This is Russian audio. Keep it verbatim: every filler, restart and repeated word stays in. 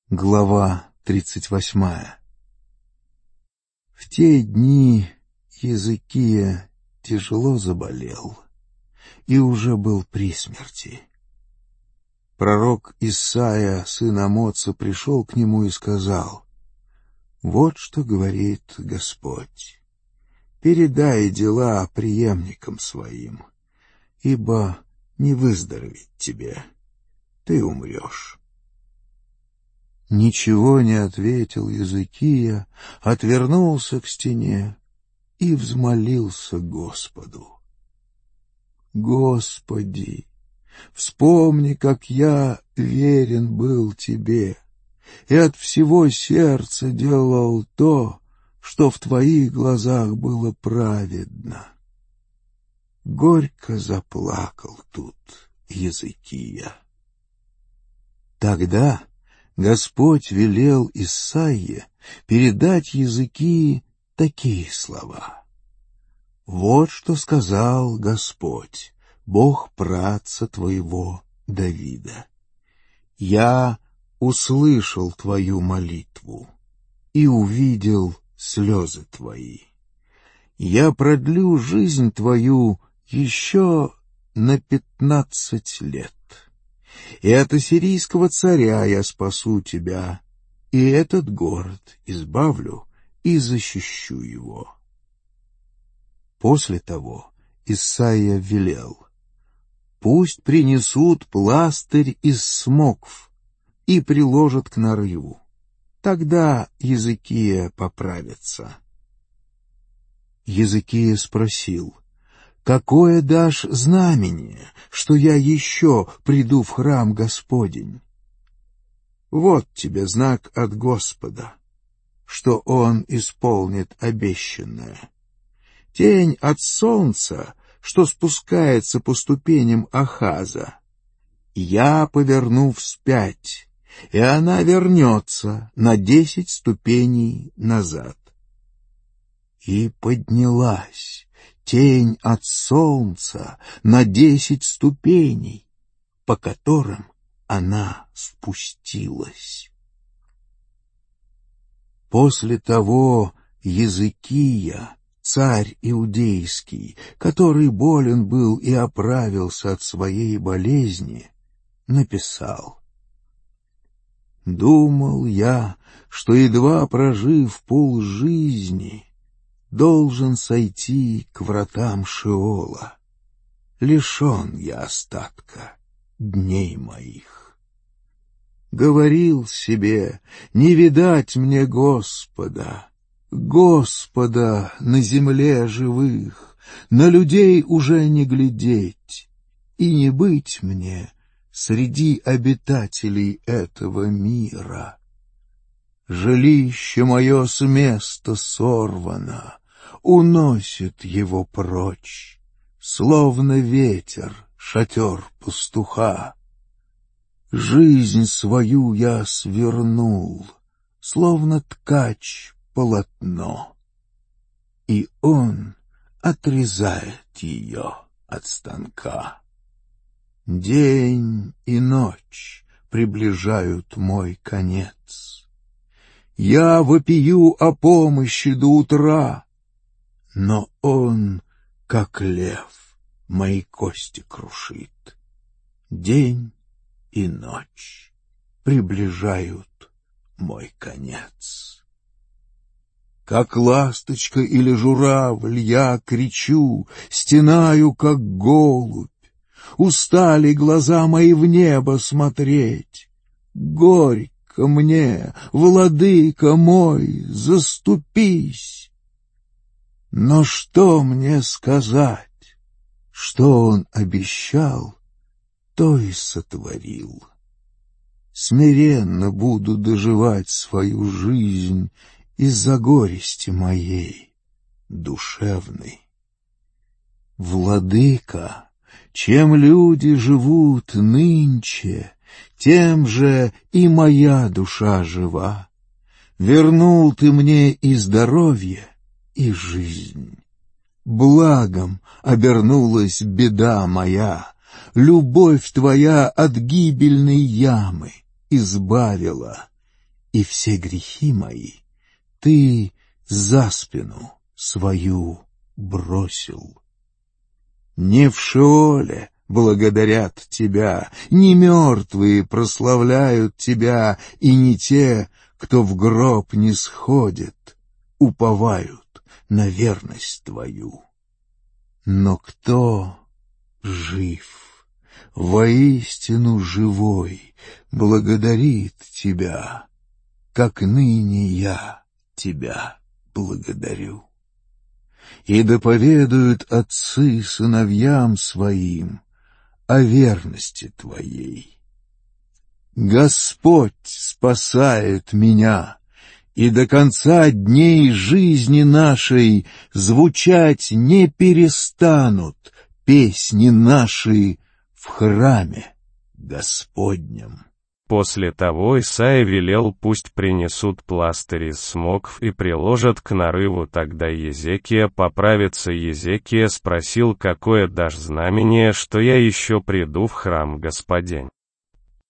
Глава тридцать восьмая. В те дни Езекия тяжело заболел и уже был при смерти. Пророк Исаия, сын Амоца, пришел к нему и сказал: «Вот что говорит Господь: передай дела преемникам своим, ибо не выздороветь тебе, ты умрешь». Ничего не ответил Езекия, отвернулся к стене и взмолился Господу: «Господи, вспомни, как я верен был Тебе и от всего сердца делал то, что в Твоих глазах было праведно». Горько заплакал тут Езекия. Тогда Господь велел Исаии передать Езекии такие слова: «Вот что сказал Господь, Бог праотца твоего Давида: я услышал твою молитву и увидел слезы твои. Я продлю жизнь твою еще на пятнадцать лет. И от ассирийского царя я спасу тебя, и этот город избавлю и защищу его». После того Исаия велел: «Пусть принесут пластырь из смокв и приложат к нарыву, тогда Езекия поправится». Езекия спросил: «Какое дашь знамение, что я еще приду в храм Господень?» «Вот тебе знак от Господа, что Он исполнит обещанное. Тень от солнца, что спускается по ступеням Ахаза. Я поверну вспять, и она вернется на десять ступеней назад». И поднялась тень от солнца на десять ступеней, по которым она спустилась. После того Езекия, царь иудейский, который болен был и оправился от своей болезни, написал: «Думал я, что, едва прожив полжизни, должен сойти к вратам Шеола. Лишен я остатка дней моих. Говорил себе: не видать мне Господа, Господа на земле живых, на людей уже не глядеть, и не быть мне среди обитателей этого мира. Жилище мое с места сорвано, уносит его прочь, словно ветер шатер пастуха. Жизнь свою я свернул, словно ткач полотно, и он отрезает ее от станка. День и ночь приближают мой конец. Я вопию о помощи до утра, но он, как лев, мои кости крушит. День и ночь приближают мой конец. Как ласточка или журавль я кричу, стенаю, как голубь. Устали глаза мои в небо смотреть. Горько мне, владыка мой, заступись. Но что мне сказать? Что он обещал, то и сотворил. Смиренно буду доживать свою жизнь из-за горести моей душевной. Владыка, чем люди живут нынче, тем же и моя душа жива. Вернул ты мне и здоровье, и жизнь. Благом обернулась беда моя, любовь твоя от гибельной ямы избавила, и все грехи мои ты за спину свою бросил. Не в Шеоле благодарят тебя, не мертвые прославляют тебя, и не те, кто в гроб не сходит, уповают на верность твою. Но кто жив, воистину живой, благодарит тебя, как ныне я тебя благодарю. И доповедуют отцы сыновьям своим о верности твоей. Господь спасает меня, и до конца дней жизни нашей звучать не перестанут песни наши в храме Господнем. После того Исайя велел, пусть принесут пластырь из смокв и приложат к нарыву. Тогда Езекия поправится. Езекия спросил, какое дашь знамение, что я еще приду в храм Господень.